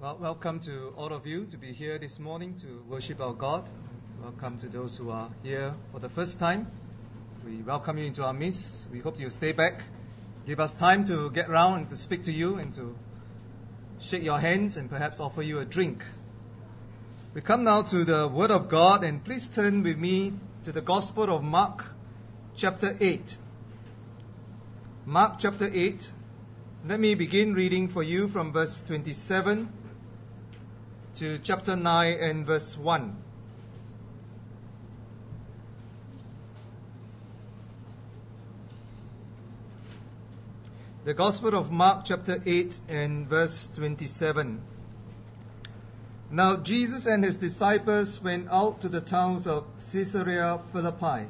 Well, welcome to all of you to be here this morning to worship our God. Welcome to those who are here for the first time. We welcome you into our midst. We hope you'll stay back. Give us time to get round and to speak to you and to shake your hands and perhaps offer you a drink. We come now to the Word of God, and please turn with me to the Gospel of Mark chapter 8. Mark chapter 8. Let me begin reading for you from verse 27 to chapter 9 and verse 1. The Gospel of Mark chapter 8 and verse 27. Now Jesus and his disciples went out to the towns of Caesarea Philippi.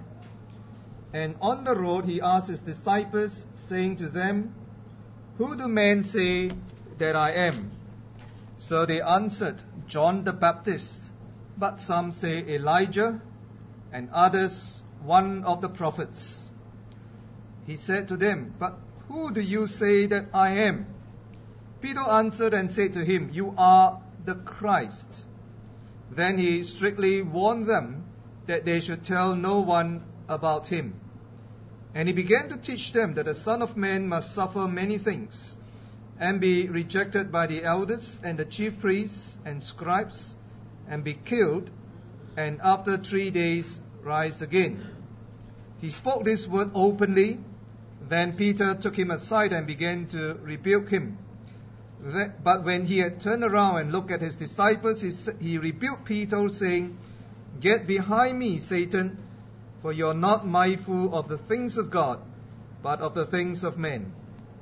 And on the road he asked his disciples, saying to them, "Who do men say that I am?" So they answered, "John the Baptist, but some say Elijah, and others one of the prophets." He said to them, "But who do you say that I am?" Peter answered and said to him, "You are the Christ." Then he strictly warned them that they should tell no one about him. And he began to teach them that the Son of Man must suffer many things, and be rejected by the elders and the chief priests and scribes, and be killed, and after 3 days rise again. He spoke this word openly. Then Peter took him aside and began to rebuke him. But when he had turned around and looked at his disciples, he rebuked Peter, saying, "Get behind me, Satan, for you are not mindful of the things of God, but of the things of men."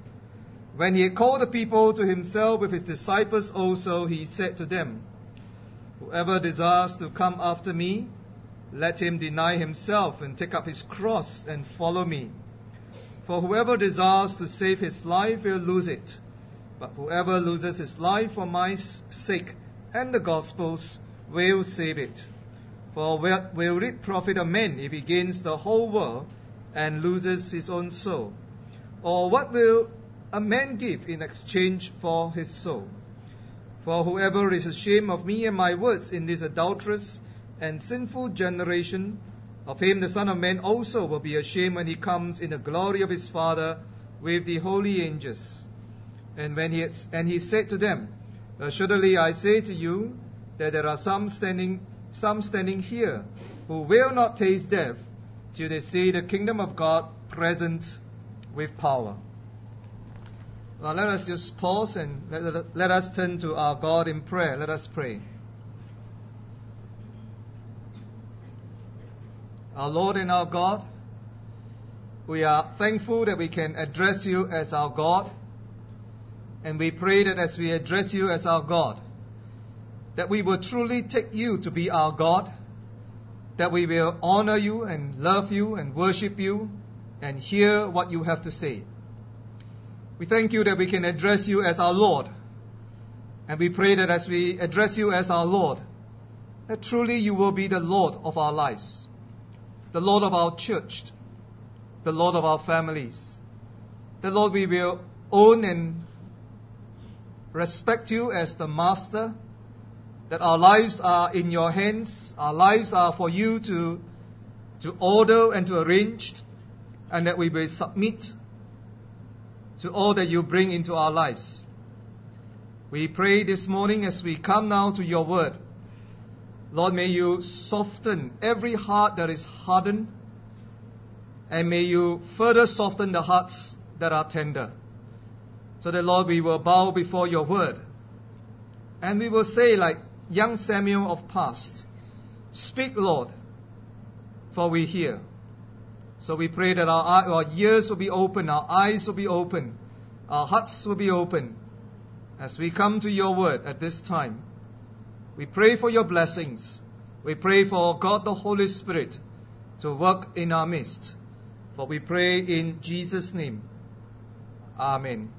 When he had called the people to himself with his disciples also, he said to them, "Whoever desires to come after me, let him deny himself and take up his cross and follow me. For whoever desires to save his life will lose it. But whoever loses his life for my sake and the gospel's will save it. For what will it profit a man if he gains the whole world and loses his own soul? Or what will a man give in exchange for his soul? For whoever is ashamed of me and my words in this adulterous and sinful generation, of him the Son of Man also will be ashamed when he comes in the glory of his Father with the holy angels." And he said to them, "Assuredly I say to you that there are some standing here who will not taste death till they see the kingdom of God present with power." Now let us just pause and let us turn to our God in prayer. Let us pray. Our Lord and our God, we are thankful that we can address you as our God. And we pray that as we address you as our God, that we will truly take you to be our God, that we will honor you and love you and worship you and hear what you have to say. We thank you that we can address you as our Lord. And we pray that as we address you as our Lord, that truly you will be the Lord of our lives, the Lord of our church, the Lord of our families. The Lord, we will own and respect you as the Master, that our lives are in your hands, our lives are for you to order and to arrange, and that we will submit to all that you bring into our lives. We pray this morning as we come now to your word, Lord, may you soften every heart that is hardened, and may you further soften the hearts that are tender. So that, Lord, we will bow before your word. And we will say like young Samuel of past, "Speak, Lord, for we hear." So we pray that our ears will be open, our eyes will be open, our hearts will be open as we come to your word at this time. We pray for your blessings. We pray for God the Holy Spirit to work in our midst. For we pray in Jesus' name. Amen.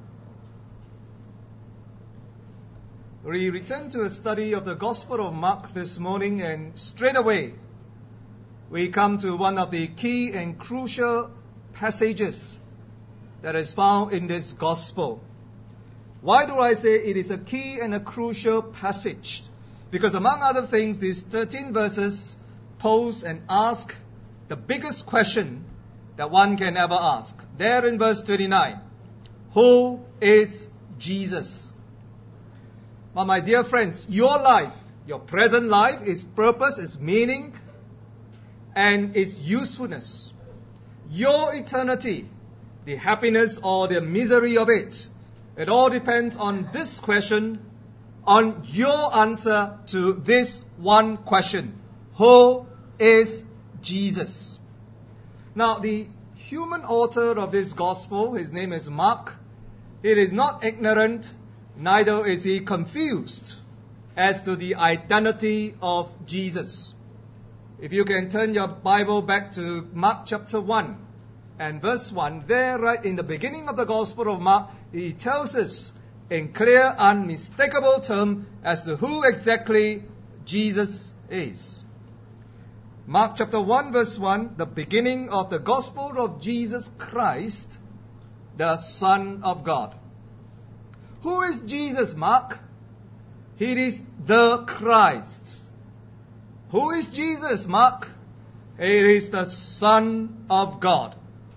We return to a study of the Gospel of Mark this morning, and straight away we come to one of the key and crucial passages that is found in this Gospel. Why do I say it is a key and a crucial passage? Because among other things, these 13 verses pose and ask the biggest question that one can ever ask. There in verse 29, who is Jesus? Well, my dear friends, your life, your present life, its purpose, its meaning, and its usefulness, your eternity, the happiness or the misery of it, it all depends on this question, on your answer to this one question. Who is Jesus? Now, the human author of this gospel, his name is Mark. He is not ignorant, neither is he confused as to the identity of Jesus. If you can turn your Bible back to Mark chapter 1 and verse 1, there right in the beginning of the Gospel of Mark, he tells us in clear, unmistakable terms as to who exactly Jesus is. Mark chapter 1 verse 1, the beginning of the Gospel of Jesus Christ, the Son of God. Who is Jesus, Mark? He is the Christ. Who is Jesus, Mark? He is the Son of God.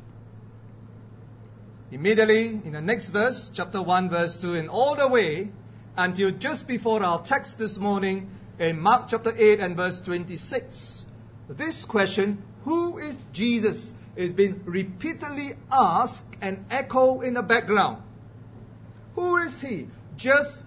Immediately in the next verse, chapter 1 verse 2, and all the way until just before our text this morning in Mark chapter 8 and verse 26, this question, who is Jesus, is being repeatedly asked and echoed in the background. Who is he? Just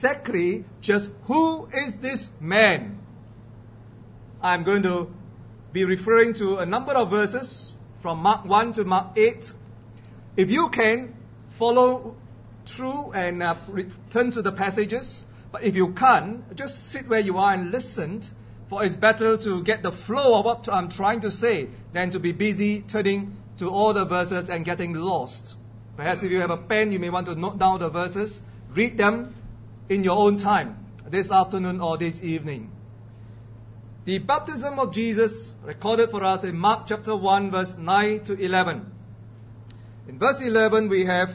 who is this man? I'm going to be referring to a number of verses from Mark 1 to Mark 8. If you can, follow through and return to the passages. But if you can't, just sit where you are and listen, for it's better to get the flow of what I'm trying to say than to be busy turning to all the verses and getting lost. Perhaps if you have a pen, you may want to note down the verses. Read them in your own time, this afternoon or this evening. The baptism of Jesus, recorded for us in Mark chapter 1, verse 9 to 11. In verse 11, we have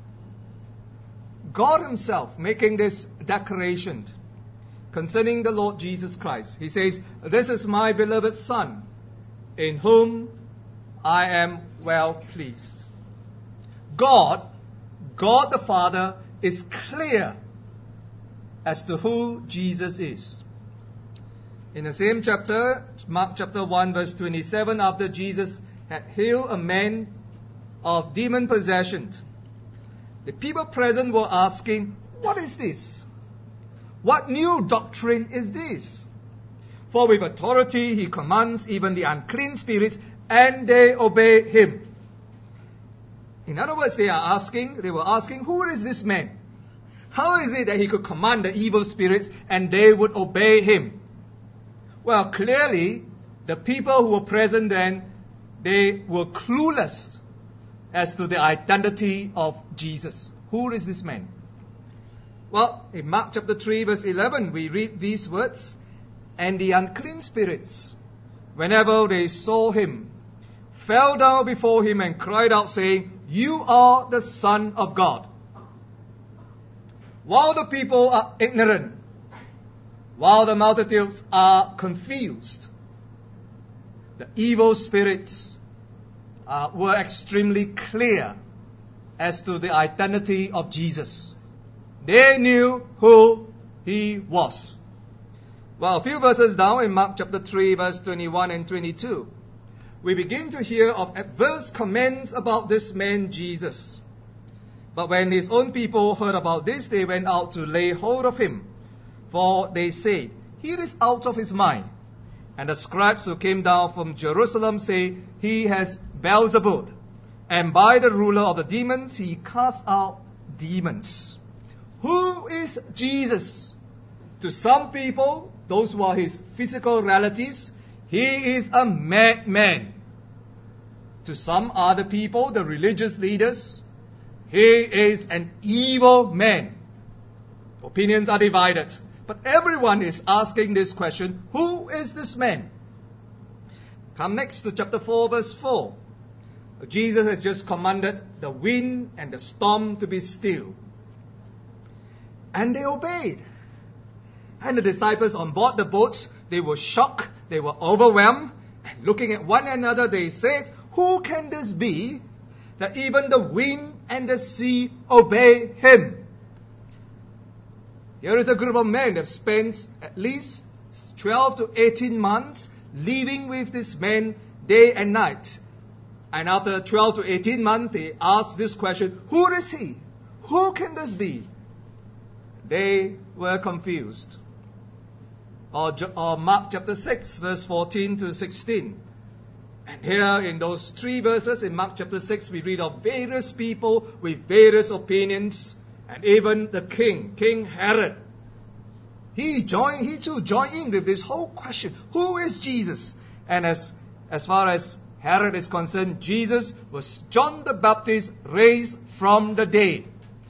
God himself making this declaration concerning the Lord Jesus Christ. He says, "This is my beloved Son, in whom I am well pleased." God the Father, is clear as to who Jesus is. In the same chapter, Mark chapter 1, verse 27, after Jesus had healed a man of demon possession, the people present were asking, "What is this? What new doctrine is this? For with authority he commands even the unclean spirits, and they obey him." In other words, they were asking, who is this man? How is it that he could command the evil spirits and they would obey him? Well, clearly, the people who were present then, they were clueless as to the identity of Jesus. Who is this man? Well, in Mark chapter 3, verse 11, we read these words, "And the unclean spirits, whenever they saw him, fell down before him and cried out, saying, 'You are the Son of God.'" While the people are ignorant, while the multitudes are confused, the evil spirits were extremely clear as to the identity of Jesus. They knew who he was. Well, a few verses down in Mark chapter 3, verse 21 and 22, we begin to hear of adverse comments about this man Jesus. But when his own people heard about this, they went out to lay hold of him. For they said, "He is out of his mind." And the scribes who came down from Jerusalem say, "He has Beelzebub, and by the ruler of the demons he casts out demons." Who is Jesus? To some people, those who are his physical relatives, he is a madman. To some other people, the religious leaders, he is an evil man. Opinions are divided. But everyone is asking this question, who is this man? Come next to chapter 4, verse 4. Jesus has just commanded the wind and the storm to be still. And they obeyed. And the disciples on board the boat, they were shocked, they were overwhelmed. And looking at one another, they said, "Who can this be, that even the wind and the sea obey him?" Here is a group of men that have spent at least 12 to 18 months living with this man day and night. And after 12 to 18 months, they asked this question, "Who is he? Who can this be?" They were confused. Or Mark chapter 6, verse 14 to 16. And here in those 3 verses in Mark chapter 6, we read of various people with various opinions. And even the king, King Herod, he too joined in with this whole question. Who is Jesus? And as far as Herod is concerned, Jesus was John the Baptist raised from the dead.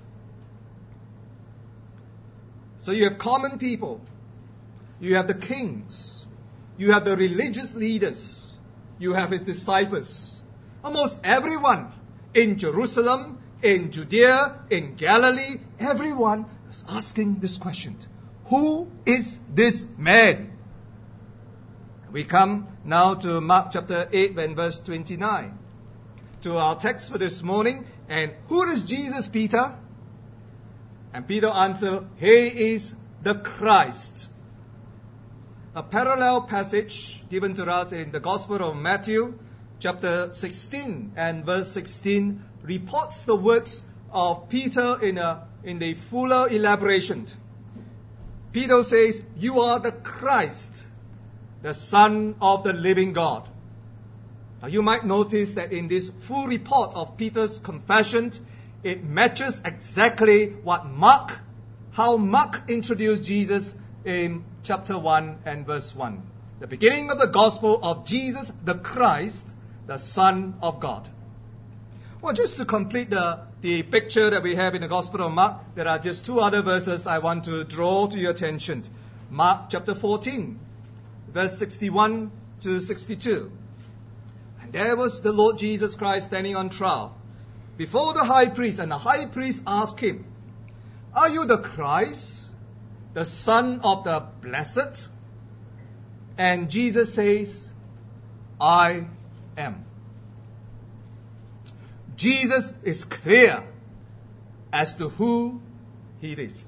So you have common people. You have the kings. You have the religious leaders. You have his disciples. Almost everyone in Jerusalem, in Judea, in Galilee, everyone is asking this question. Who is this man? We come now to Mark chapter 8 and verse 29. To our text for this morning. And who is Jesus, Peter? And Peter answered, "He is the Christ." A parallel passage given to us in the Gospel of Matthew, chapter 16 and verse 16, reports the words of Peter in the fuller elaboration. Peter says, "You are the Christ, the Son of the living God." Now you might notice that in this full report of Peter's confession, it matches exactly how Mark introduced Jesus in chapter 1 and verse 1. The beginning of the gospel of Jesus the Christ, the Son of God. Well, just to complete the picture that we have in the Gospel of Mark, there are just 2 other verses I want to draw to your attention. Mark chapter 14, verse 61 to 62. And there was the Lord Jesus Christ standing on trial before the high priest, and the high priest asked him, "Are you the Christ, the Son of the Blessed?" And Jesus says, "I am." Jesus is clear as to who he is.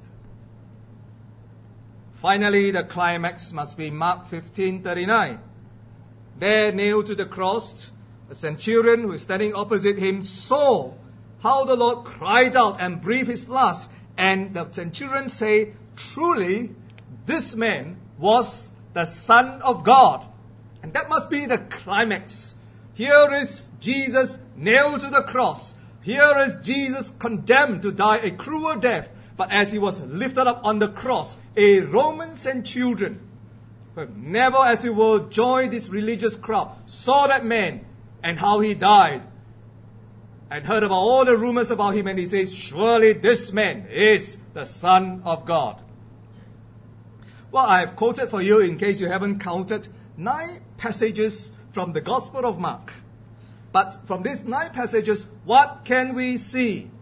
Finally, the climax must be Mark 15:39. There, nailed to the cross, a centurion who is standing opposite him saw how the Lord cried out and breathed his last. And the centurion said, "Truly, this man was the Son of God." And that must be the climax. Here is Jesus nailed to the cross. Here is Jesus condemned to die a cruel death. But as he was lifted up on the cross, a Roman centurion, who never, as it were, joined this religious crowd, saw that man and how he died, and heard about all the rumors about him, and he says, "Surely this man is the Son of God." Well, I have quoted for you, in case you haven't counted, 9 passages from the Gospel of Mark. But from these 9 passages, what can we see?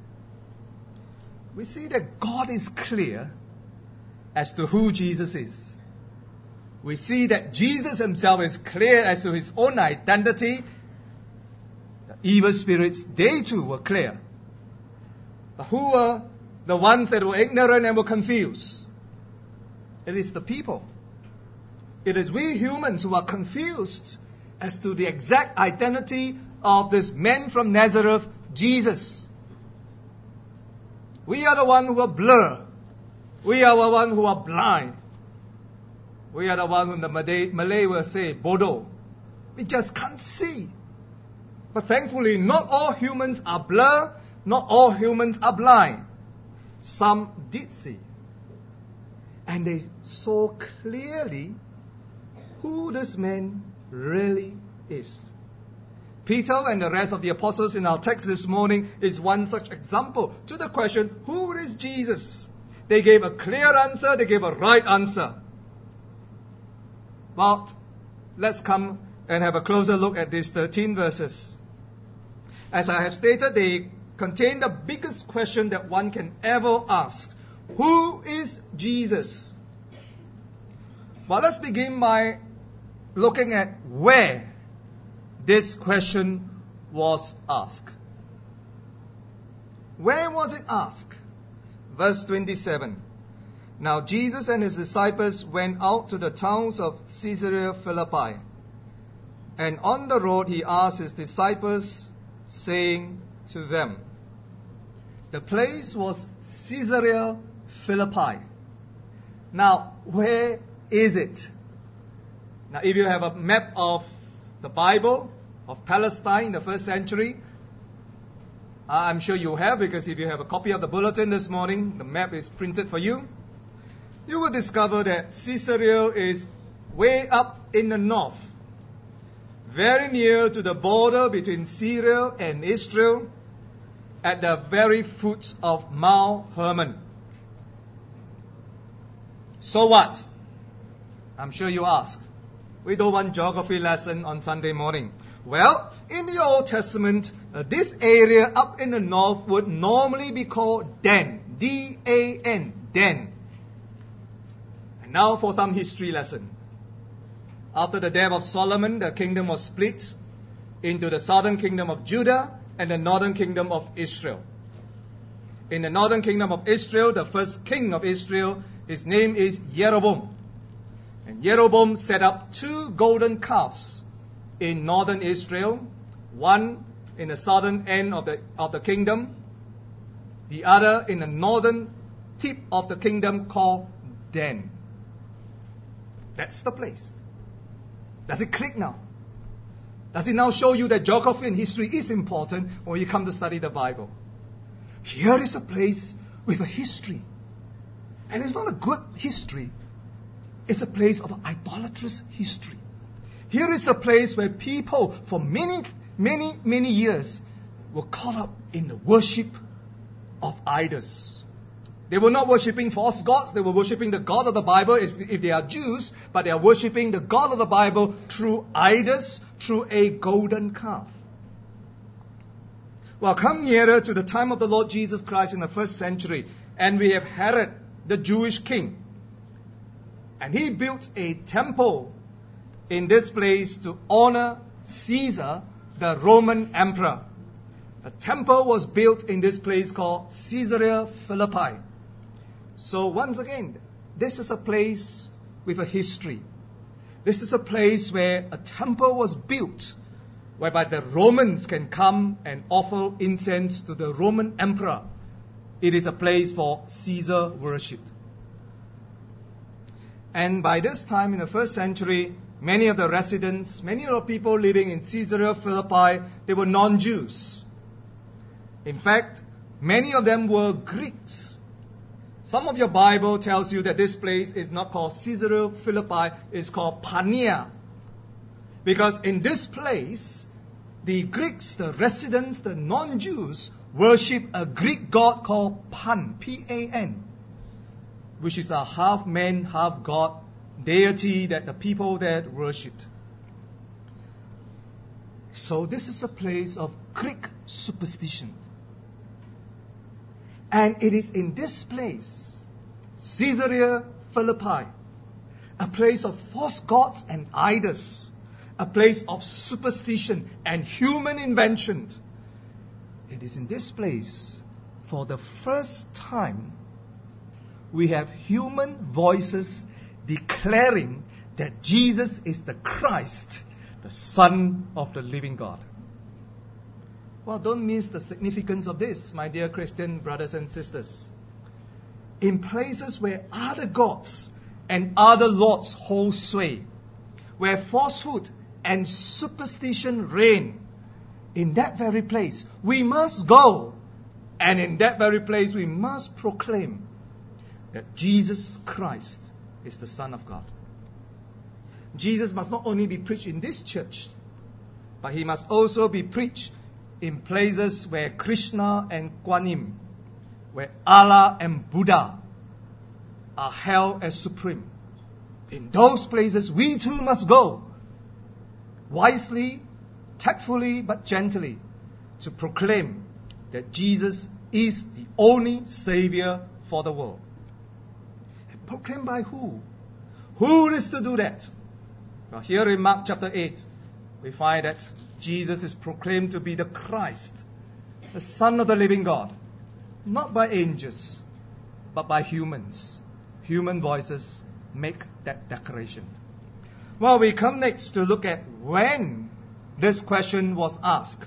We see that God is clear as to who Jesus is. We see that Jesus himself is clear as to his own identity. The evil spirits, they too were clear. But who were the ones that were ignorant and were confused? It is the people. It is we humans who are confused as to the exact identity of this man from Nazareth, Jesus. We are the one who are blurred. We are the one who are blind. We are the one who the Malay will say, bodoh. We just can't see. But thankfully, not all humans are blurred. Not all humans are blind. Some did see. And they saw clearly who this man really is. Peter and the rest of the apostles in our text this morning is one such example to the question, who is Jesus? They gave a clear answer, they gave a right answer. But let's come and have a closer look at these 13 verses. As I have stated, they contain the biggest question that one can ever ask. Who is Jesus? Well, let's begin by looking at where this question was asked. Where was it asked? Verse 27. Now Jesus and his disciples went out to the towns of Caesarea Philippi. And on the road he asked his disciples, saying to them, the place was Caesarea Philippi. Now, where is it? Now, if you have a map of the Bible, of Palestine in the first century, I'm sure you have, because if you have a copy of the bulletin this morning, the map is printed for you. You will discover that Caesarea is way up in the north, very near to the border between Syria and Israel, at the very foot of Mount Hermon. So what? I'm sure you ask. We don't want geography lesson on Sunday morning. Well, in the Old Testament, this area up in the north would normally be called Dan. D-A-N. Dan. And now for some history lesson. After the death of Solomon, the kingdom was split into the southern kingdom of Judah and the northern kingdom of Israel. In the northern kingdom of Israel, the first king of Israel, his name is Jeroboam. And Jeroboam set up 2 golden calves in northern Israel, one in the southern end of the kingdom, the other in the northern tip of the kingdom called Dan. That's the place. Does it click now? Does it now show you that geography and history is important when you come to study the Bible? Here is a place with a history. And it's not a good history. It's a place of idolatrous history. Here is a place where people for many years were caught up in the worship of idols. They were not worshipping false gods. They were worshipping the God of the Bible if they are Jews, but they are worshipping the God of the Bible through idols, through a golden calf. Well, come nearer to the time of the Lord Jesus Christ in the first century, and we have Herod, the Jewish king. And he built a temple in this place to honor Caesar, the Roman emperor. A temple was built in this place called Caesarea Philippi. So once again, this is a place with a history. This is a place where a temple was built, whereby the Romans can come and offer incense to the Roman emperor. It is a place for Caesar worship. And by this time in the first century, many of the residents, many of the people living in Caesarea Philippi, they were non-Jews. In fact, many of them were Greeks. Some of your Bible tells you that this place is not called Caesarea Philippi, it's called Pania. Because in this place, the Greeks, the residents, the non-Jews, worship a Greek god called Pan, P-A-N, which is a half-man, half-god deity that the people there worshipped. So this is a place of Greek superstition. And it is in this place, Caesarea Philippi, a place of false gods and idols, a place of superstition and human invention. It is in this place, for the first time, we have human voices declaring that Jesus is the Christ, the Son of the living God. Well, don't miss the significance of this, my dear Christian brothers and sisters. In places where other gods and other lords hold sway, where falsehood and superstition reign, in that very place we must go, and in that very place we must proclaim that Jesus Christ is the Son of God. Jesus must not only be preached in this church, but he must also be preached in places where Krishna and Kuan Yin, where Allah and Buddha are held as supreme. In those places we too must go, wisely, tactfully, but gently, to proclaim that Jesus is the only Savior for the world. Proclaimed by who? Who is to do that? Well, here in Mark chapter 8, we find that Jesus is proclaimed to be the Christ, the Son of the living God, not by angels, but by humans. Human voices make that declaration. Well, we come next to look at when this question was asked.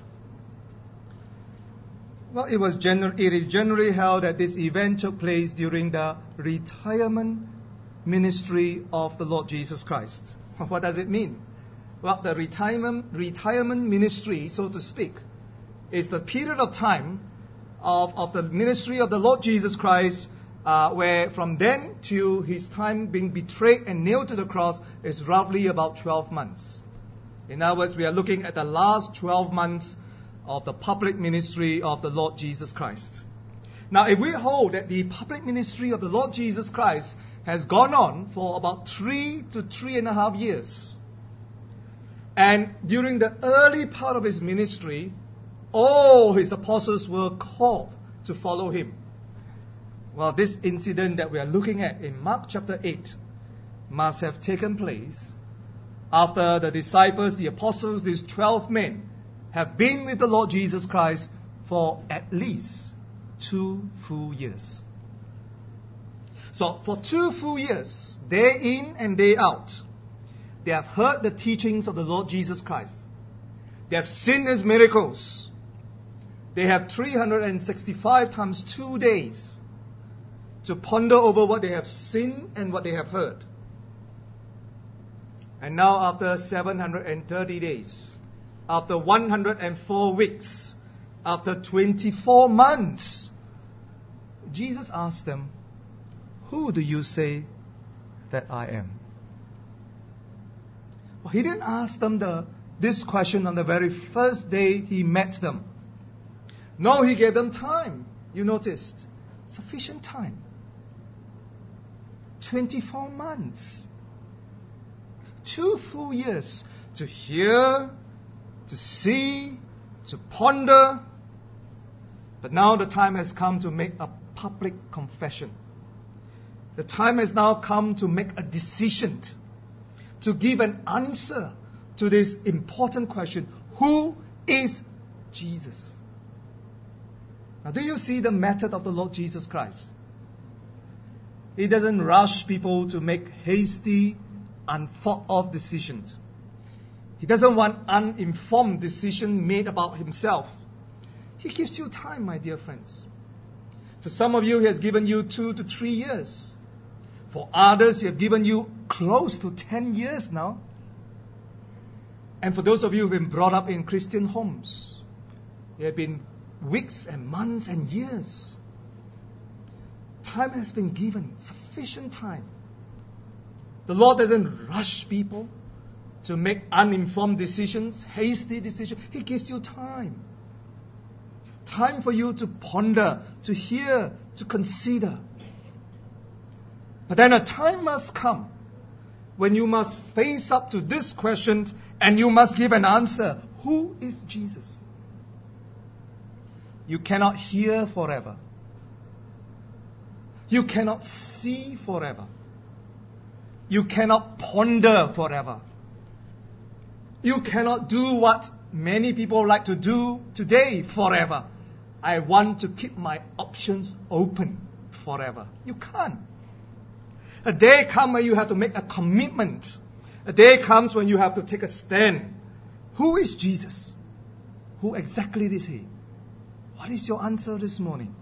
Well, it is generally held that this event took place during the retirement ministry of the Lord Jesus Christ. What does it mean? Well, the retirement ministry, so to speak, is the period of time of the ministry of the Lord Jesus Christ, where from then to his time being betrayed and nailed to the cross is roughly about 12 months. In other words, we are looking at the last 12 months of the public ministry of the Lord Jesus Christ. Now, if we hold that the public ministry of the Lord Jesus Christ has gone on for about 3 to 3.5 years, and during the early part of his ministry, all his apostles were called to follow him. Well, this incident that we are looking at in Mark chapter 8 must have taken place after the disciples, the apostles, these 12 men, have been with the Lord Jesus Christ for at least 2 full years. So, for 2 full years, day in and day out, they have heard the teachings of the Lord Jesus Christ. They have seen his miracles. They have 365 times 2 days to ponder over what they have seen and what they have heard. And now, after 730 days, after 104 weeks, after 24 months, Jesus asked them, "Who do you say that I am?" Well, he didn't ask them this question on the very first day he met them. No, he gave them time. You noticed, sufficient time. 24 months. 2 full years to hear, to see, to ponder. But now the time has come to make a public confession. The time has now come to make a decision, to give an answer to this important question: who is Jesus? Now, do you see the method of the Lord Jesus Christ? He doesn't rush people to make hasty, unthought of decisions. He doesn't want uninformed decision made about himself. He gives you time, my dear friends. For some of you, he has given you 2 to 3 years. For others, he has given you close to 10 years now. And for those of you who have been brought up in Christian homes, it has been weeks and months and years. Time has been given, sufficient time. The Lord doesn't rush people to make uninformed decisions, hasty decisions. He gives you time. Time for you to ponder, to hear, to consider. But then a time must come when you must face up to this question and you must give an answer. Who is Jesus? You cannot hear forever. You cannot see forever. You cannot ponder forever. You cannot do what many people like to do today forever. I want to keep my options open forever. You can't. A day comes when you have to make a commitment. A day comes when you have to take a stand. Who is Jesus? Who exactly is he? What is your answer this morning?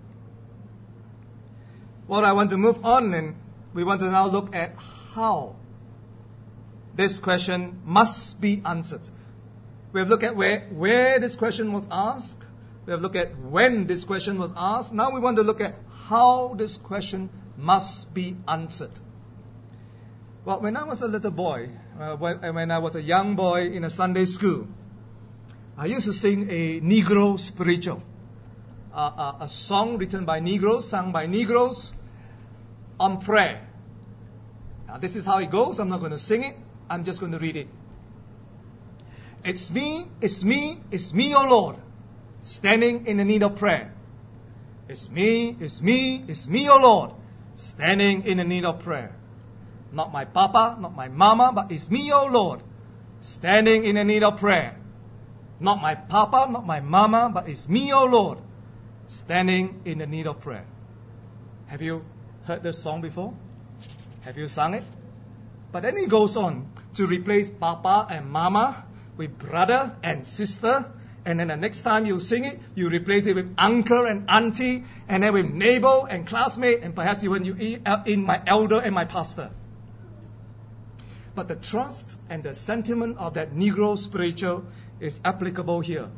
Well, I want to move on, and we want to now look at how this question must be answered. We have looked at where this question was asked. We have looked at when this question was asked. Now we want to look at how this question must be answered. Well, when I was a little boy, when I was a young boy in a Sunday school, I used to sing a Negro spiritual, a song written by Negroes, sung by Negroes on prayer. Now, this is how it goes. I'm not going to sing it. I'm just going to read it. It's me, O Lord, standing in the need of prayer. It's me, O Lord, standing in the need of prayer. Not my papa, not my mama, but it's me, O Lord, standing in the need of prayer. Not my papa, not my mama, but it's me, O Lord, standing in the need of prayer. Have you heard this song before? Have you sung it? But then he goes on to replace papa and mama with brother and sister. And then the next time you sing it, you replace it with uncle and auntie, and then with neighbor and classmate, and perhaps even in my elder and my pastor. But the trust and the sentiment of that Negro spiritual is applicable here.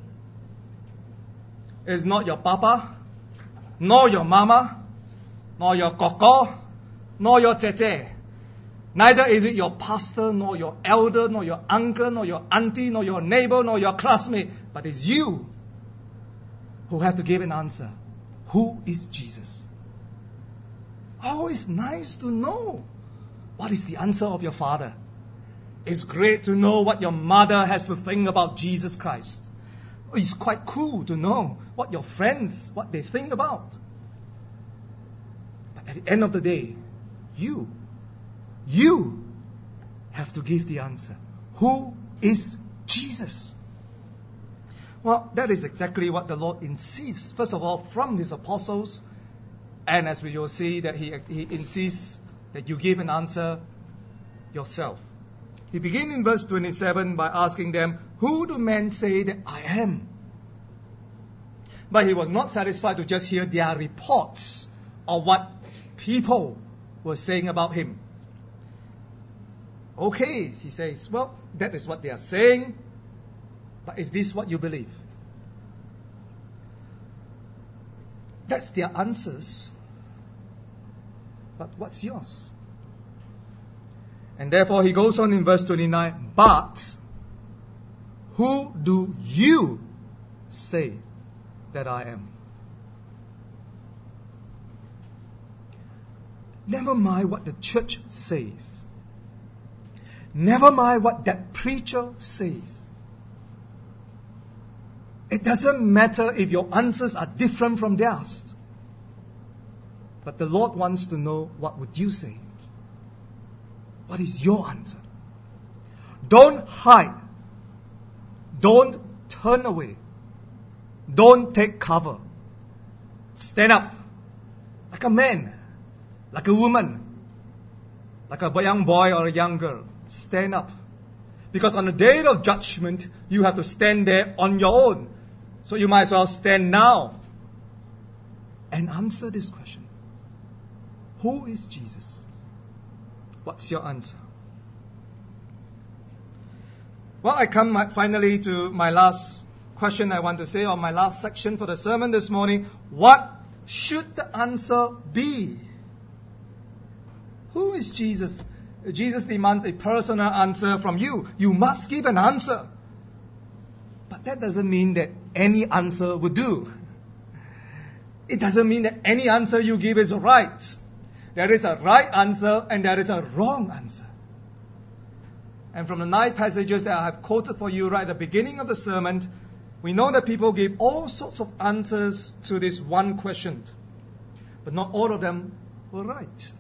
It's not your papa, nor your mama, nor your koko, nor your tete. Neither is it your pastor, nor your elder, nor your uncle, nor your auntie, nor your neighbor, nor your classmate. But it's you who have to give an answer. Who is Jesus? Oh, it's nice to know what is the answer of your father. It's great to know what your mother has to think about Jesus Christ. It's quite cool to know what your friends, what they think about. But at the end of the day, you have to give the answer. Who is Jesus? Well, that is exactly what the Lord insists, first of all, from His apostles. And as we will see, that He insists that you give an answer yourself. He begins in verse 27 by asking them, who do men say that I am? But He was not satisfied to just hear their reports of what people were saying about Him. Okay, He says, well, that is what they are saying, but is this what you believe? That's their answers. But what's yours? And therefore He goes on in verse 29, but who do you say that I am? Never mind what the church says. Never mind what that preacher says. It doesn't matter if your answers are different from theirs. But the Lord wants to know, what would you say? What is your answer? Don't hide. Don't turn away. Don't take cover. Stand up. Like a man. Like a woman. Like a young boy or a young girl. Stand up. Because on the day of judgment, you have to stand there on your own. So you might as well stand now and answer this question. Who is Jesus? What's your answer? Well, I come finally to my last question I want to say, or my last section for the sermon this morning. What should the answer be? Who is Jesus? Jesus demands a personal answer from you. You must give an answer. But that doesn't mean that any answer would do. It doesn't mean that any answer you give is right. There is a right answer and there is a wrong answer. And from the 9 passages that I have quoted for you right at the beginning of the sermon, we know that people gave all sorts of answers to this one question. But not all of them were right.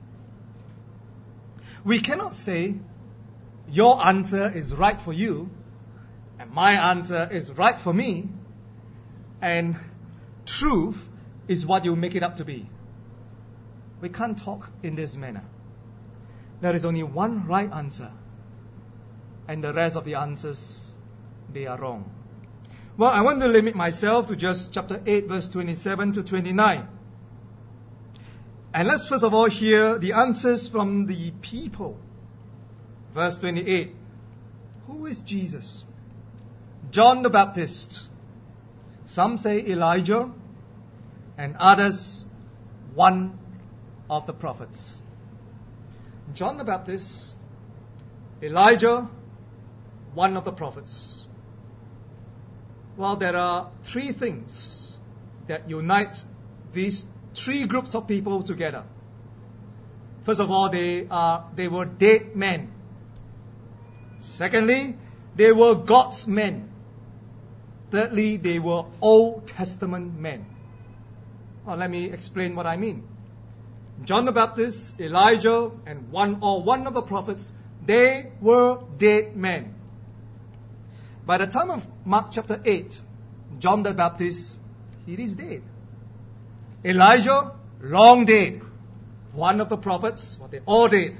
We cannot say, your answer is right for you, and my answer is right for me, and truth is what you make it up to be. We can't talk in this manner. There is only one right answer, and the rest of the answers, they are wrong. Well, I want to limit myself to just chapter 8, verse 27 to 29. And let's first of all hear the answers from the people. Verse 28. Who is Jesus? John the Baptist. Some say Elijah, and others one of the prophets. John the Baptist, Elijah, one of the prophets. Well, there are 3 things that unite these 3 groups of people together. First of all, they were dead men. Secondly, they were God's men. Thirdly, they were Old Testament men. Well, let me explain what I mean. John the Baptist, Elijah, and one of the prophets, they were dead men. By the time of Mark chapter 8, John the Baptist, he is dead. Elijah, long dead. One of the prophets, well, they all dead.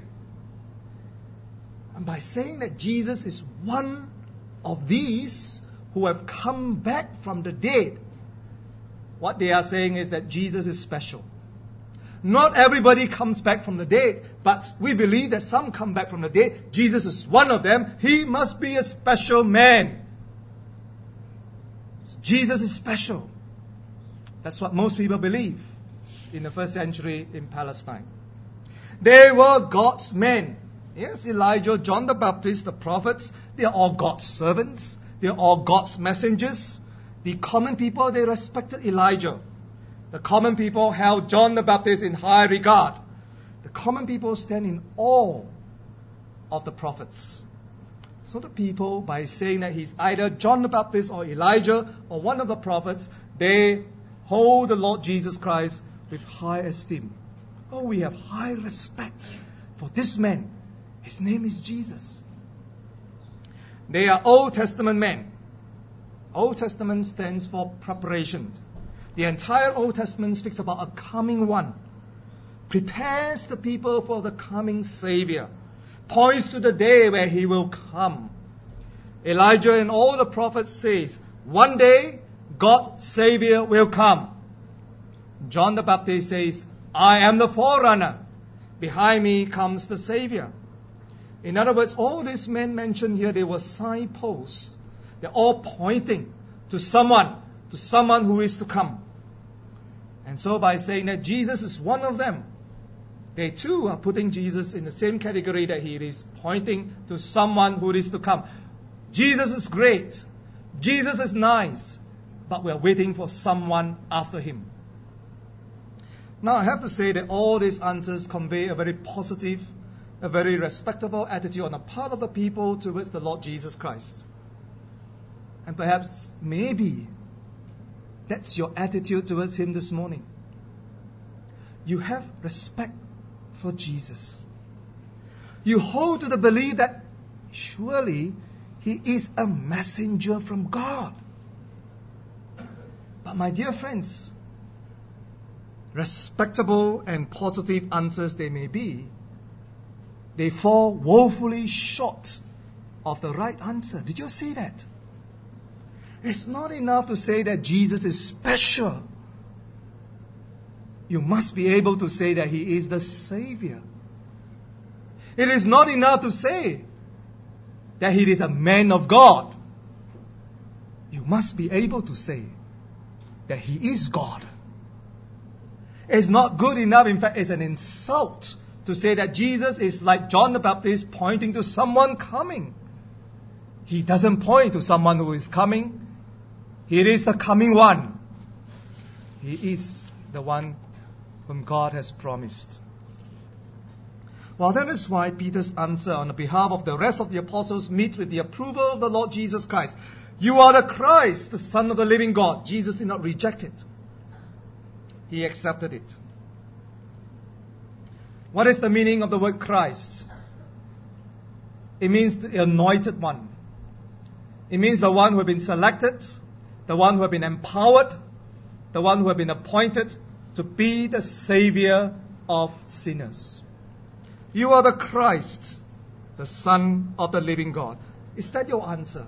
And by saying that Jesus is one of these who have come back from the dead, what they are saying is that Jesus is special. Not everybody comes back from the dead, but we believe that some come back from the dead. Jesus is one of them. He must be a special man. Jesus is special. That's what most people believe in the first century in Palestine. They were God's men. Yes, Elijah, John the Baptist, the prophets, they are all God's servants. They are all God's messengers. The common people, they respected Elijah. The common people held John the Baptist in high regard. The common people stand in awe of the prophets. So the people, by saying that he's either John the Baptist or Elijah or one of the prophets, they hold the Lord Jesus Christ with high esteem. Oh, we have high respect for this man. His name is Jesus. They are Old Testament men. Old Testament stands for preparation. The entire Old Testament speaks about a coming one. Prepares the people for the coming Savior. Points to the day where he will come. Elijah and all the prophets says, one day God's Savior will come. John the Baptist says, I am the forerunner. Behind me comes the Savior. In other words, all these men mentioned here, they were signposts. They're all pointing to someone who is to come. And so by saying that Jesus is one of them, they too are putting Jesus in the same category that he is, pointing to someone who is to come. Jesus is great. Jesus is nice. But we're waiting for someone after him. Now I have to say that all these answers convey a very positive, a very respectable attitude on the part of the people towards the Lord Jesus Christ. And perhaps, maybe, that's your attitude towards him this morning. You have respect for Jesus. You hold to the belief that surely he is a messenger from God. But my dear friends, respectable and positive answers they may be, they fall woefully short of the right answer. Did you see that? It's not enough to say that Jesus is special. You must be able to say that he is the Savior. It is not enough to say that he is a man of God. You must be able to say that he is God. It's not good enough, in fact, it's an insult to say that Jesus is like John the Baptist pointing to someone coming. He doesn't point to someone who is coming. He is the coming one. He is the one whom God has promised. Well, that is why Peter's answer on behalf of the rest of the apostles meets with the approval of the Lord Jesus Christ. You are the Christ, the Son of the living God. Jesus did not reject it. He accepted it. What is the meaning of the word Christ? It means the anointed one. It means the one who has been selected, the one who has been empowered, the one who has been appointed to be the Savior of sinners. You are the Christ, the Son of the living God. Is that your answer?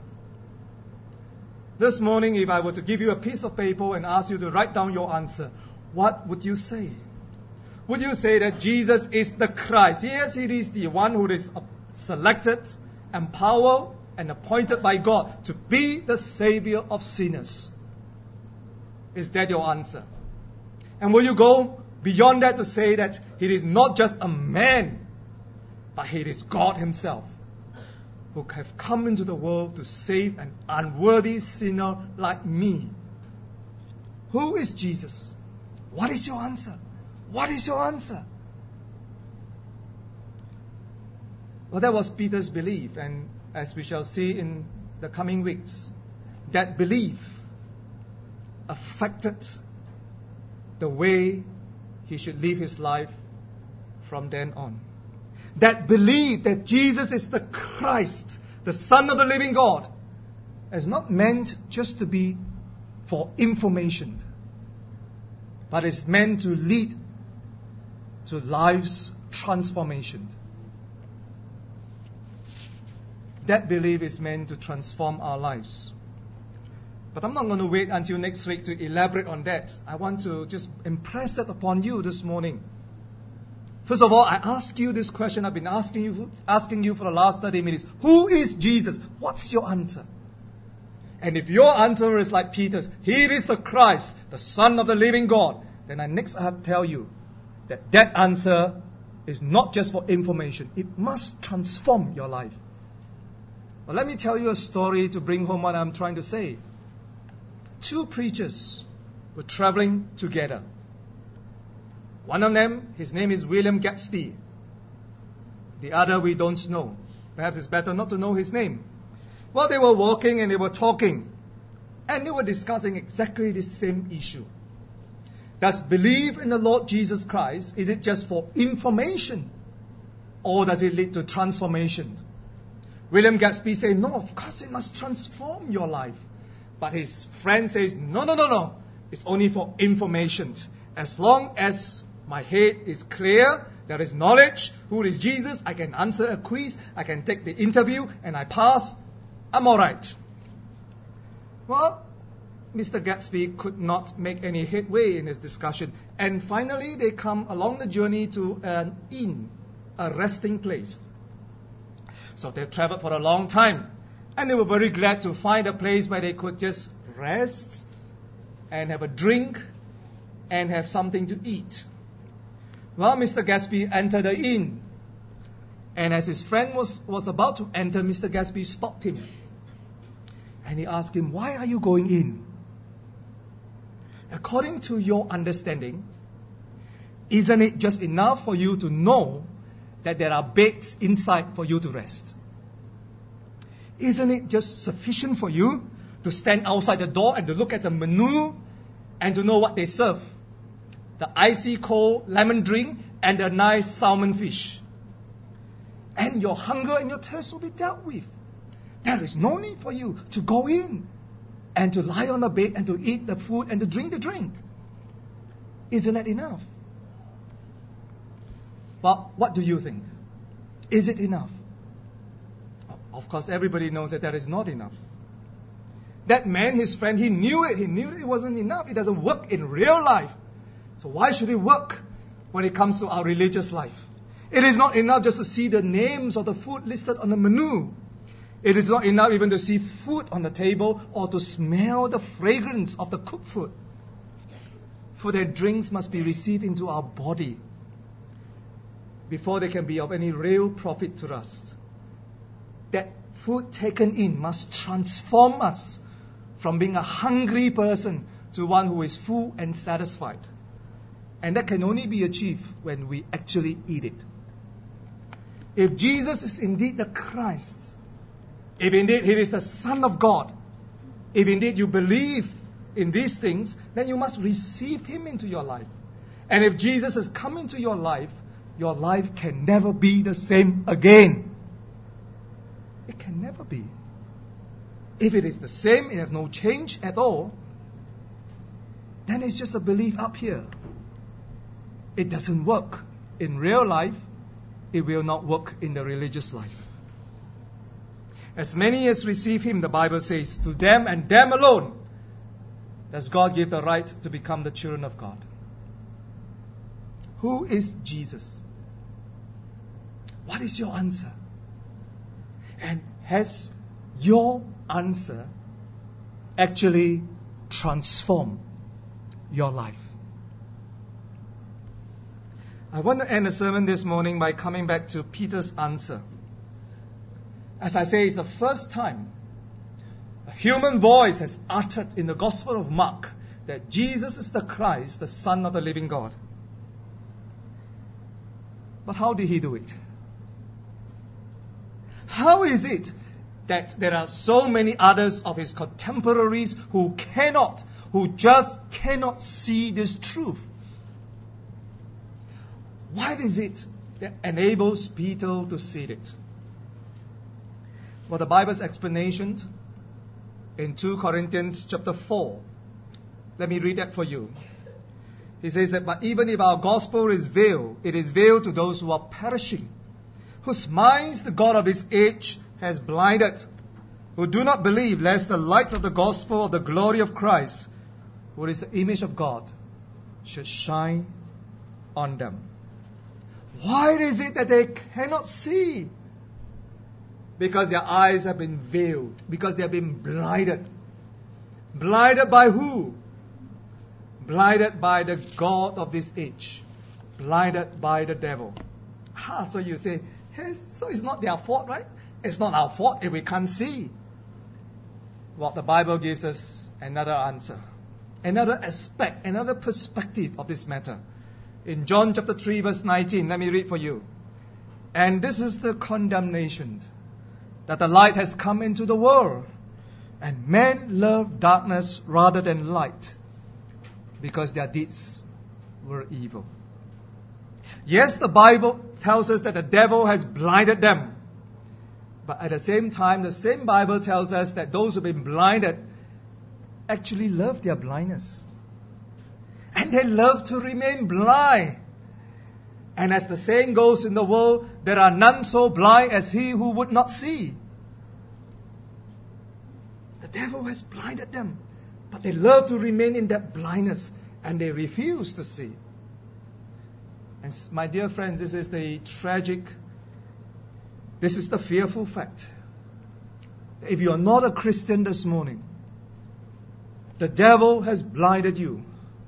This morning, if I were to give you a piece of paper and ask you to write down your answer, what would you say? Would you say that Jesus is the Christ? Yes, he is the one who is selected, empowered, and appointed by God to be the Savior of sinners. Is that your answer? And will you go beyond that to say that he is not just a man, but he is God himself, who have come into the world to save an unworthy sinner like me? Who is Jesus? What is your answer? What is your answer? Well, that was Peter's belief, and as we shall see in the coming weeks, that belief affected the way he should live his life from then on. That belief that Jesus is the Christ, the Son of the living God, is not meant just to be for information, but is meant to lead to life's transformation. That belief is meant to transform our lives. But I'm not going to wait until next week to elaborate on that. I want to just impress that upon you this morning. First of all, I ask you this question. I've been asking you for the last 30 minutes. Who is Jesus? What's your answer? And if your answer is like Peter's, He is the Christ, the Son of the living God, then next I have to tell you that that answer is not just for information. It must transform your life. Well, let me tell you a story to bring home what I'm trying to say. Two preachers were traveling together. One of them, his name is William Gadsby. The other we don't know. Perhaps it's better not to know his name. Well, they were walking and they were talking. And they were discussing exactly the same issue. Does belief in the Lord Jesus Christ, is it just for information? Or does it lead to transformation? William Gadsby said, no, of course it must transform your life. But his friend says, no. It's only for information. As long as my head is clear, there is knowledge, who is Jesus, I can answer a quiz, I can take the interview, and I pass, I'm alright. Well, Mr. Gadsby could not make any headway in his discussion. And finally, they come along the journey to an inn, a resting place. So they traveled for a long time. And they were very glad to find a place where they could just rest and have a drink and have something to eat. Well, Mr. Gadsby entered the inn. And as his friend was about to enter, Mr. Gadsby stopped him. And he asked him, why are you going in? According to your understanding, isn't it just enough for you to know that there are beds inside for you to rest? Isn't it just sufficient for you to stand outside the door and to look at the menu and to know what they serve? The icy cold lemon drink and the nice salmon fish. And your hunger and your thirst will be dealt with. There is no need for you to go in and to lie on a bed and to eat the food and to drink the drink. Isn't that enough? Well, what do you think? Is it enough? Of course, everybody knows that is not enough. That man, his friend, he knew it. He knew that it wasn't enough. It doesn't work in real life. So why should it work when it comes to our religious life? It is not enough just to see the names of the food listed on the menu. It is not enough even to see food on the table or to smell the fragrance of the cooked food. Food and drinks must be received into our body before they can be of any real profit to us. That food taken in must transform us from being a hungry person to one who is full and satisfied. And that can only be achieved when we actually eat it. If Jesus is indeed the Christ, if indeed He is the Son of God, if indeed you believe in these things, then you must receive Him into your life. And if Jesus has come into your life can never be the same again. It can never be. If it is the same, it has no change at all, then it's just a belief up here. It doesn't work in real life. It will not work in the religious life. As many as receive Him, the Bible says, to them and them alone does God give the right to become the children of God. Who is Jesus? What is your answer? And has your answer actually transformed your life? I want to end the sermon this morning by coming back to Peter's answer. As I say, it's the first time a human voice has uttered in the Gospel of Mark that Jesus is the Christ, the Son of the living God. But how did he do it? How is it that there are so many others of his contemporaries who just cannot see this truth? Why is it that enables Peter to see it? Well, the Bible's explanation in 2 Corinthians chapter 4. Let me read that for you. He says that, but even if our gospel is veiled, it is veiled to those who are perishing, whose minds the God of this age has blinded, who do not believe, lest the light of the gospel of the glory of Christ, who is the image of God, should shine on them. Why is it that they cannot see? Because their eyes have been veiled. Because they have been blinded. Blinded by who? Blinded by the God of this age. Blinded by the devil. So you say, hey, so it's not their fault, right? It's not our fault if we can't see. Well, the Bible gives us another answer. Another aspect, another perspective of this matter. In John chapter 3 verse 19, let me read for you. And this is the condemnation, that the light has come into the world, and men love darkness rather than light, because their deeds were evil. Yes, the Bible tells us that the devil has blinded them. But at the same time, the same Bible tells us that those who have been blinded actually love their blindness. And they love to remain blind. And as the saying goes in the world, there are none so blind as he who would not see. The devil has blinded them, but they love to remain in that blindness, and they refuse to see. And my dear friends, this is the fearful fact. If you are not a Christian this morning, the devil has blinded you.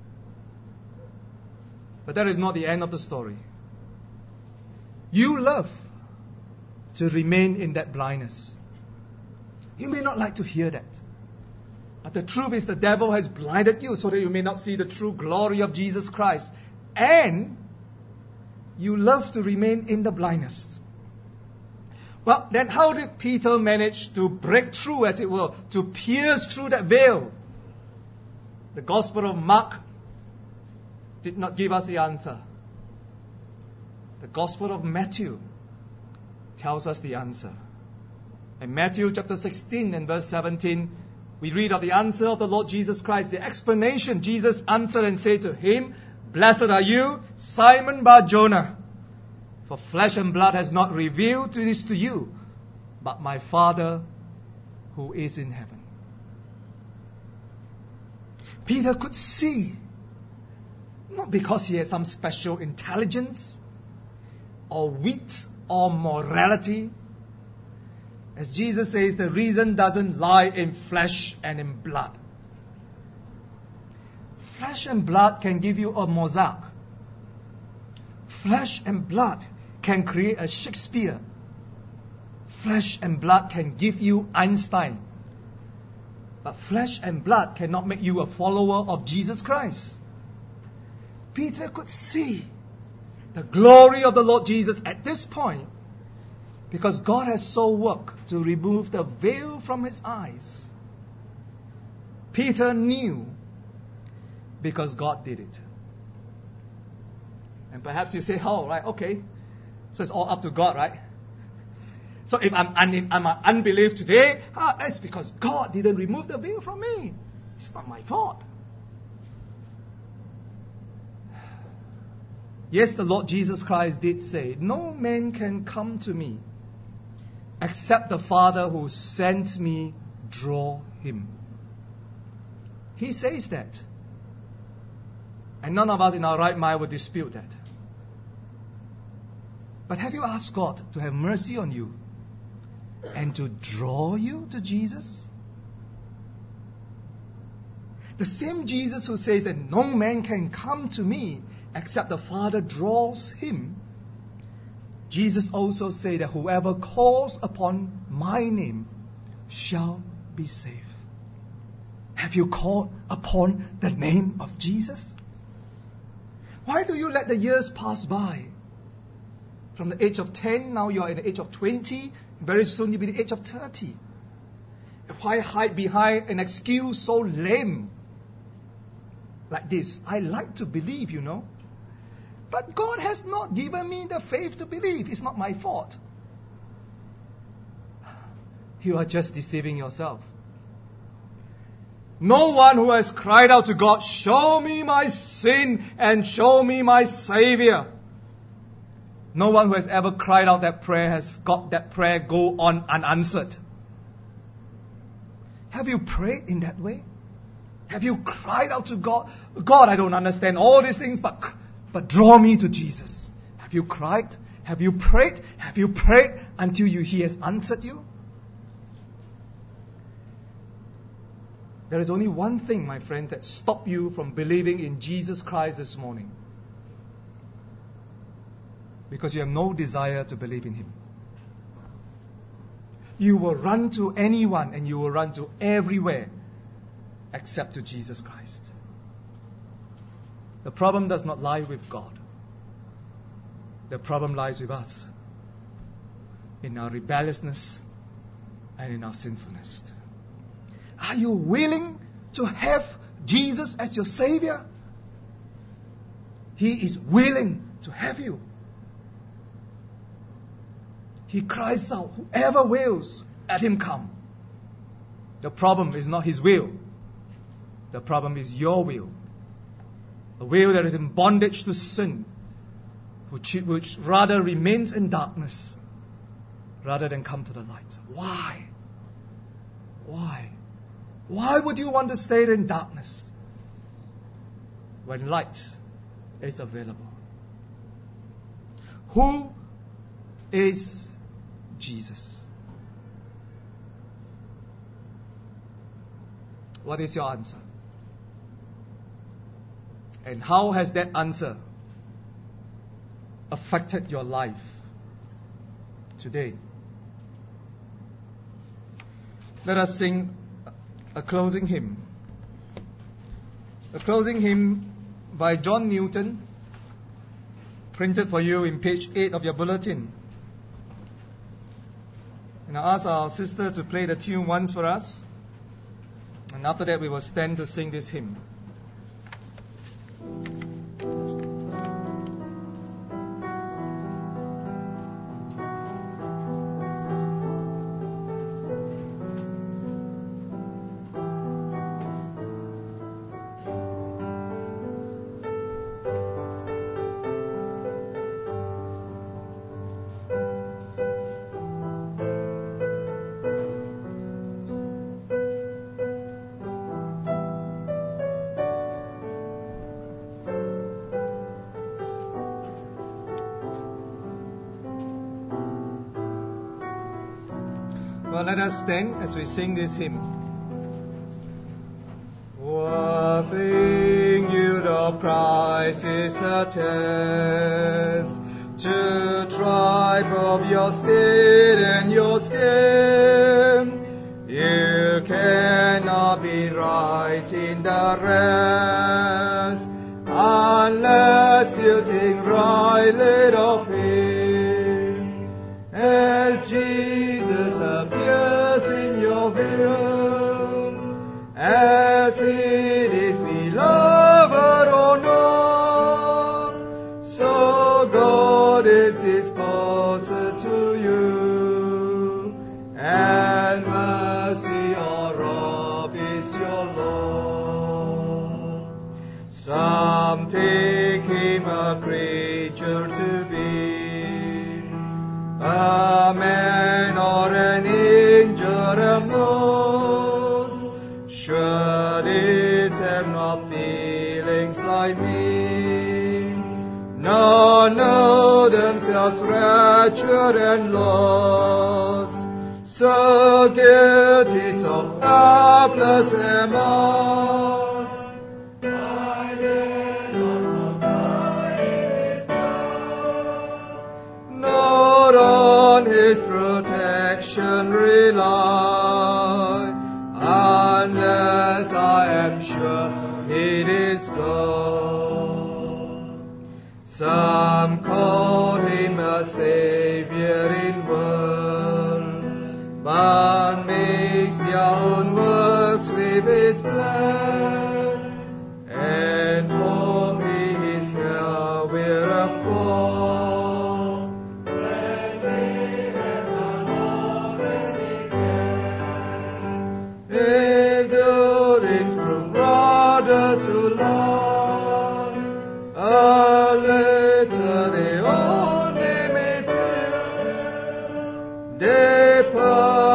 But that is not the end of the story. You love to remain in that blindness. You may not like to hear that. But the truth is the devil has blinded you so that you may not see the true glory of Jesus Christ. And you love to remain in the blindness. Well, then how did Peter manage to break through, as it were, to pierce through that veil? The Gospel of Mark did not give us the answer. The Gospel of Matthew tells us the answer. In Matthew chapter 16 and verse 17, we read of the answer of the Lord Jesus Christ, the explanation. Jesus answered and said to him, Blessed are you, Simon Bar-Jonah, for flesh and blood has not revealed this to you, but my Father who is in heaven. Peter could see, not because he had some special intelligence or wit or morality. As Jesus says, the reason doesn't lie in flesh and in blood. Flesh and blood can give you a Mozart. Flesh and blood can create a Shakespeare. Flesh and blood can give you Einstein. But flesh and blood cannot make you a follower of Jesus Christ. Peter could see the glory of the Lord Jesus at this point, because God has so worked to remove the veil from his eyes. Peter knew because God did it. And perhaps you say, oh, right, okay. So it's all up to God, right? So if I'm an unbelief today, that's because God didn't remove the veil from me. It's not my fault. Yes, the Lord Jesus Christ did say, no man can come to me except the Father who sent me draw him. He says that. And none of us in our right mind would dispute that. But have you asked God to have mercy on you and to draw you to Jesus? The same Jesus who says that no man can come to me except the Father draws him, Jesus also said that whoever calls upon my name shall be saved. Have you called upon the name of Jesus? Why do you let the years pass by? From the age of 10, now you are at the age of 20, very soon you'll be the age of 30. Why hide behind an excuse so lame like this? I like to believe, But God has not given me the faith to believe. It's not my fault. You are just deceiving yourself. No one who has cried out to God, show me my sin and show me my Savior. No one who has ever cried out that prayer has got that prayer go on unanswered. Have you prayed in that way? Have you cried out to God? God, I don't understand all these things, but draw me to Jesus. Have you cried? Have you prayed? Have you prayed until He has answered you? There is only one thing, my friends, that stops you from believing in Jesus Christ this morning. Because you have no desire to believe in Him. You will run to anyone and you will run to everywhere except to Jesus Christ. The problem does not lie with God. The problem lies with us, in our rebelliousness and in our sinfulness. Are you willing to have Jesus as your Savior? He is willing to have you. He cries out, whoever wills, let him come. The problem is not his will. The problem is your will. A will that is in bondage to sin, which rather remains in darkness, rather than come to the light. Why? Why? Why would you want to stay in darkness when light is available? Who is Jesus? What is your answer? And how has that answer affected your life today? Let us sing a closing hymn. A closing hymn by John Newton, printed for you in page 8 of your bulletin. And I ask our sister to play the tune once for us. And after that we will stand to sing this hymn. Well, let us stand as we sing this hymn. Worthing you the price is the test, to try both your state and your scheme. You cannot be right in the rest, unless you think rightly of Him. As Jesus appears in your view, as it is beloved or not, so God is disposed to you, and mercy or of is your Lord. Some take Him a creature to be, a man or an angel at most. Sure these have not feelings like me, nor know themselves wretched and lost. So guilty, so helpless am I. I dare not abide in His love, nor on His protection rely, unless I am sure it is God. Some call Him a Savior in word, but makes their own works with His blood, and hope He is here with a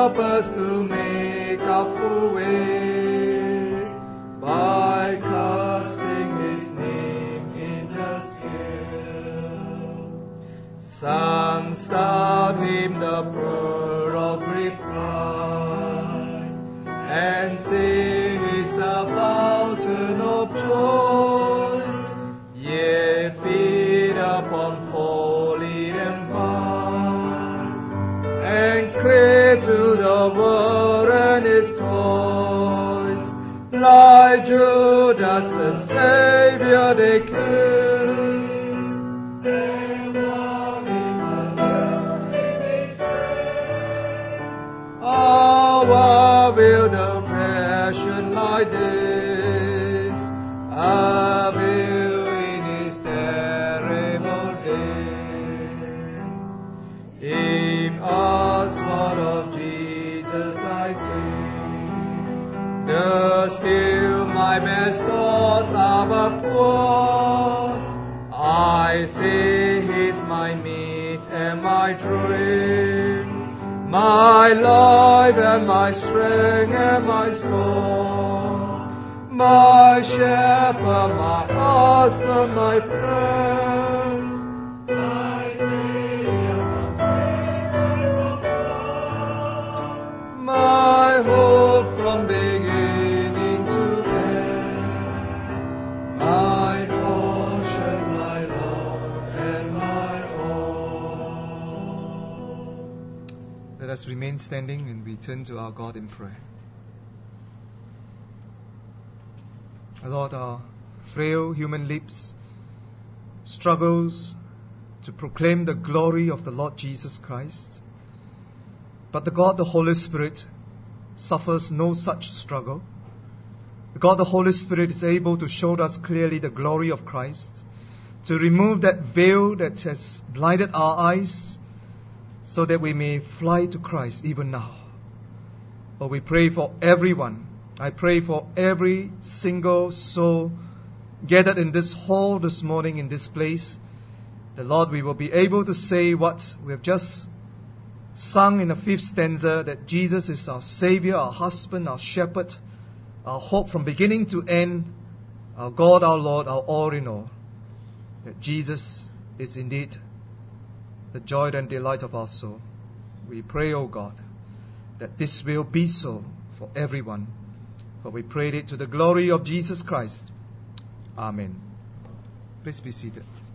help us to make up for way by casting his name in the scale. Some start him the pearl of great price, and say he's the fountain of choice, yea, feed upon folly and vice, and cleave to the world and its toys, like Judas the Savior they kill. And what is the nothing they say? How will the passion like this avail in his terrible day? If asked what of Jesus I think, the still my best thoughts are but poor. I say he's my meat and my drink, my life and my strength and my store, my shepherd, my husband, my friend, my Savior from sin and from fall, my hope from beginning to end, my portion, my Lord, and my all. Let us remain standing and we turn to our God in prayer. Lord, our frail human lips struggles to proclaim the glory of the Lord Jesus Christ. But the God, the Holy Spirit, suffers no such struggle. The God, the Holy Spirit, is able to show us clearly the glory of Christ, to remove that veil that has blinded our eyes, so that we may fly to Christ even now. Oh, we pray for everyone. I pray for every single soul gathered in this hall this morning, in this place. The Lord, we will be able to say what we have just sung in the 5th stanza, that Jesus is our Savior, our husband, our shepherd, our hope from beginning to end, our God, our Lord, our all in all. That Jesus is indeed the joy and delight of our soul. We pray, O God, that this will be so for everyone. For we prayed it to the glory of Jesus Christ. Amen. Please be seated.